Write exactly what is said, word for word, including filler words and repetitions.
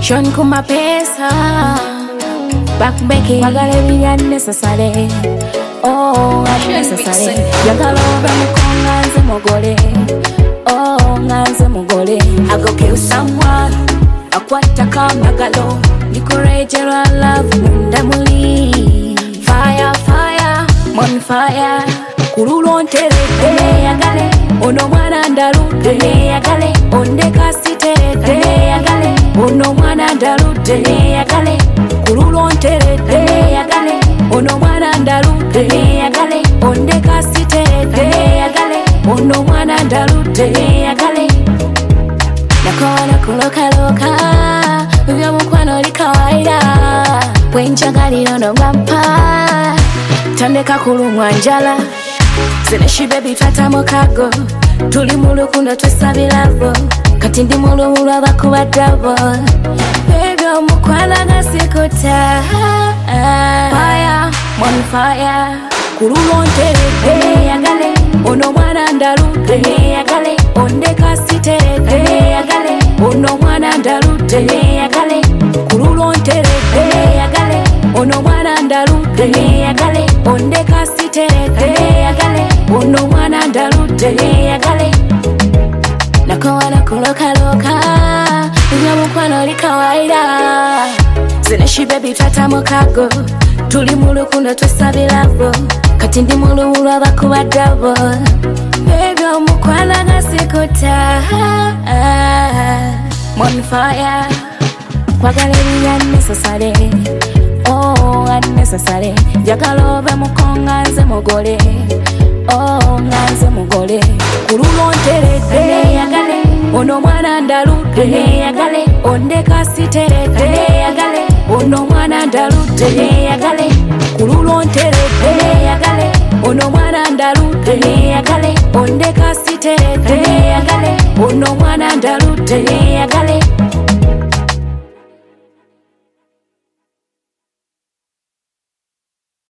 Shon kuma pesa back beke magale biya necessary. Oh unnecessary. Yagala oba mukonga nze mugole. Oh nganze mugole. I go kill someone akwata kamagalo. Nikurejera love mundamuli. Fire fire mon fire. Kurulo ntere yagale. Ono mwana ndarude yagale. Ondeka siterete yagale. Ono mwana ndarude yagale. Kurulo ntere yagale. Ono mwana ndarude yagale. Ondeka siterete yagale. Ono mwana ndarude yagale. Nakona kuloka loka. Vya mkwano li kawaida. Wenjagaliro no ngampa. Tandeka kulumwa njala. Zeneshi baby fata mukago. Tuli mulukundo twesabilavo. Kati ndi mulumulwa bakuba dabo. Baby omukwana gasikota. Fire, mon fire. Kurulo ntere yagale. Ono mwana ndarude yagale. Ondeka siterete yagale. Ono mwana ndarude yagale. Kurulo ntere yagale. Ono mwana ndarude yagale. Ondeka siterete yagale. Ono mwana ndarude yagale. Nakowana kuloka loka. Unya mukwano li kawaida. Zeneshi baby fata mukago. Tuli mulukundo twesabilavo. Kati ndi mulumulwa bakuba dabo. Baby omukwana gasikota. Mon fire. Kwagala biya necessary. Oh unnecessary. Yagala oba mukonga nze mugole. Oh nganze mugole. Kurulo nterete yagale. Ono mwana ndarude yagale. Ondeka siterete yagale. Ono mwana ndarude yagale. Kurulo nterete yagale. Ono mwana ndarude yagale. Ondeka siterete yagale. Ono mwana ndarude